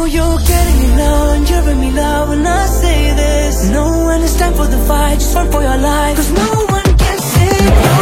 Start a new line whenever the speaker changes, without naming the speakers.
you're getting it now, and you're in me loud when I say this. No, when it's time for the fight, just run for your life, 'cause no one can save you.